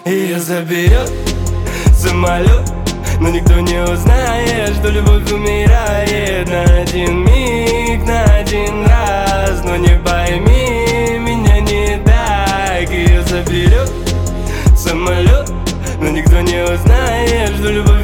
Ее заберет самолет, но никто не узнает, что любовь умирает на один миг, на один раз. Но не пойми меня не так. Ее заберет самолет, но никто не узнает, что любовь